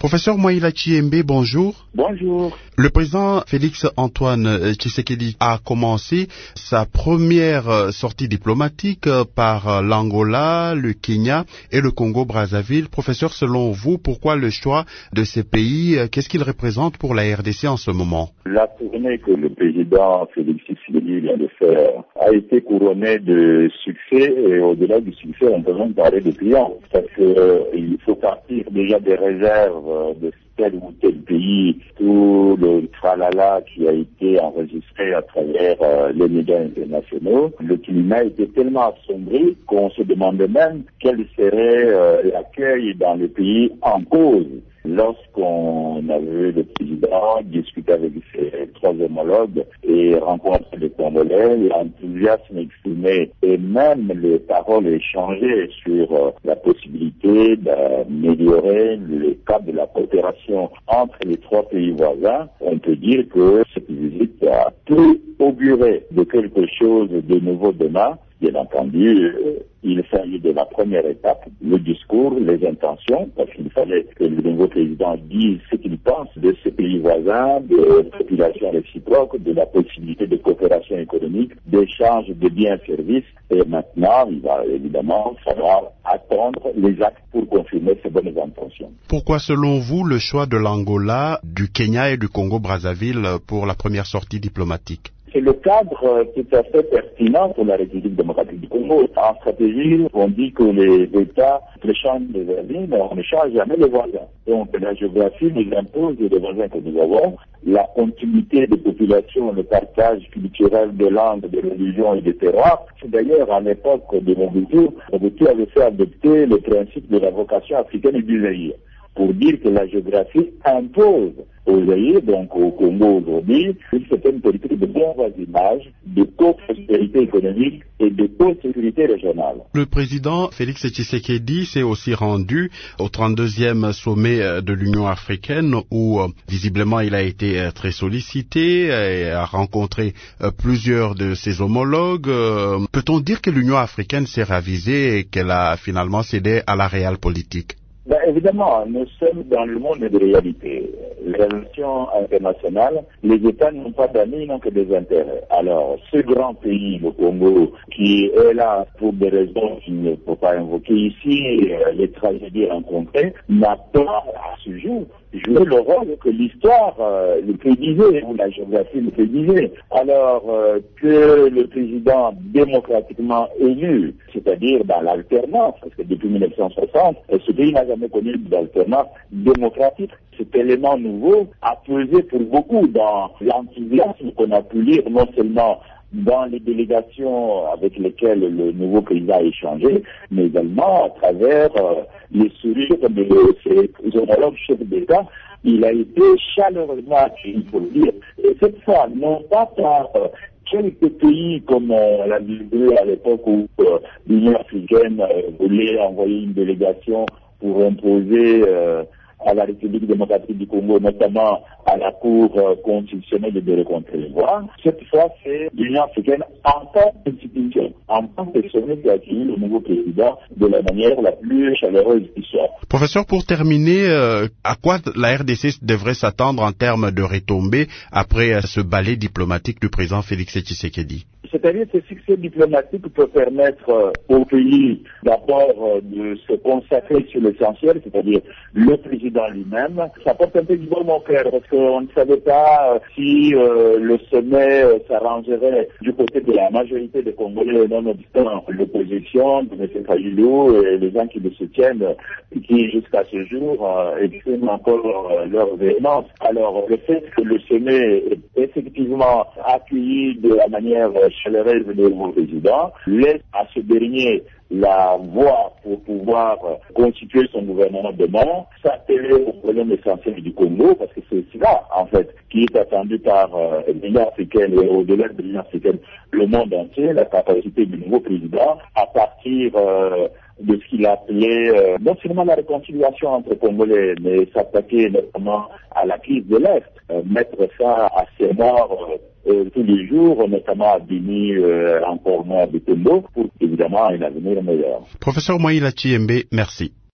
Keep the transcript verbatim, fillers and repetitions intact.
Professeur Moïla Chiembe, bonjour. Bonjour. Le président Félix Antoine Tshisekedi a commencé sa première sortie diplomatique par l'Angola, le Kenya et le Congo-Brazzaville. Professeur, selon vous, pourquoi le choix de ces pays? Qu'est-ce qu'il représente pour la R D C en ce moment? La tournée que le président Félix Tshisekedi vient de faire a été couronnée de succès, et au-delà du succès, on peut même parler de triomphe, parce qu'il euh, faut partir déjà des réserves de tel ou tel pays, tout le tralala qui a été enregistré à travers euh, les médias internationaux. Le climat était tellement assombri qu'on se demandait même quel serait euh, l'accueil dans les pays en cause. Lorsqu'on a vu le président discuter avec ses trois homologues et rencontrer les Congolais, l'enthousiasme exprimé et même les paroles échangées sur euh, la possibilité d'améliorer le cadre de la coopération entre les trois pays voisins, on peut dire que cette visite a pu augurer de quelque chose de nouveau demain. Bien entendu, euh, il s'agit de la première étape, le discours, les intentions, parce qu'il fallait que le nouveau président dise ce qu'il pense de ces pays voisins, de la population réciproque, de la possibilité de coopération économique, d'échange de biens et services. Et maintenant, il va évidemment falloir attendre les actes pour confirmer ces bonnes intentions. Pourquoi, selon vous, le choix de l'Angola, du Kenya et du Congo-Brazzaville pour la première sortie diplomatique? C'est le cadre tout à fait pertinent pour la République démocratique du Congo. En stratégie, on dit que les États échangent les amis, mais on n'échange jamais les voisins. Donc la géographie nous impose les voisins que nous avons, la continuité des populations, le partage culturel des langues, des religions et des terroirs. C'est d'ailleurs à l'époque de Mobutu, Mobutu avait fait adopter le principe de la vocation africaine et du Zaïre, pour dire que la géographie impose aux Zaïre, donc au Congo aujourd'hui, une certaine politique de bon voisinage, de co-prospérité économique et de co-sécurité régionale. Le président Félix Tshisekedi s'est aussi rendu au trente-deuxième sommet de l'Union africaine où visiblement il a été très sollicité et a rencontré plusieurs de ses homologues. Peut-on dire que l'Union africaine s'est ravisée et qu'elle a finalement cédé à la réelle politique? Ben, évidemment, nous sommes dans le monde de réalité. Les relations internationales, les États n'ont pas d'amis, n'ont que des intérêts. Alors, ce grand pays, le Congo, qui est là pour des raisons qu'il ne faut pas invoquer ici, euh, les tragédies rencontrées, n'a pas, à ce jour, joué le rôle que l'histoire euh, le prédisait, ou la géographie le prédisait. Alors euh, que le président démocratiquement élu, c'est-à-dire dans l'alternance, parce que depuis mille neuf cent soixante, ce pays n'a jamais connu d'alternance démocratique. Cet élément nouveau a pesé pour beaucoup dans l'enthousiasme qu'on a pu lire, non seulement dans les délégations avec lesquelles le nouveau président a échangé, mais également à travers euh, les sourires de ses homologues chefs d'État. Il a été chaleureusement accueilli, il faut le dire. Et cette fois, non pas par euh, quelques pays comme euh, la Libye à l'époque où euh, l'Union africaine euh, voulait envoyer une délégation pour imposer euh, à la République démocratique du Congo, notamment à la Cour euh, constitutionnelle de rencontrer les voix. Cette fois, c'est l'Union africaine en tant qu'institution, en tant que sommet qui a accueilli le nouveau président de la manière la plus chaleureuse qui soit. Professeur, pour terminer, euh, à quoi la R D C devrait s'attendre en termes de retombées après euh, ce ballet diplomatique du président Félix Tshisekedi? C'est-à-dire que ce succès diplomatique peut permettre euh, au pays d'abord euh, de se consacrer sur l'essentiel, c'est-à-dire le président lui-même. Ça porte un peu du bon mon cœur parce qu'on ne savait pas euh, si euh, le sommet euh, s'arrangerait du côté de la majorité des Congolais, nonobstant l'opposition de M. Fayulu et les gens qui le soutiennent, qui jusqu'à ce jour euh, expriment encore euh, leur véhémence. Alors le fait que le sommet est effectivement accueilli de la manière euh, chaleureuse du nouveau président laisse à ce dernier la voie pour pouvoir euh, constituer son gouvernement demain, s'atteler au problème essentiel du Congo, parce que c'est cela, en fait, qui est attendu par euh, l'Union africaine et au-delà de l'Union africaine, le monde entier, la capacité du nouveau président à partir euh, de ce qu'il appelait euh, non seulement la réconciliation entre Congolais, mais s'attaquer notamment à la crise de l'Est, euh, mettre ça à ses morts euh, euh, tous les jours, notamment à Bini, euh, encore moins de Congo, pour évidemment un avenir meilleur. Professeur Moïla Chiembe, merci.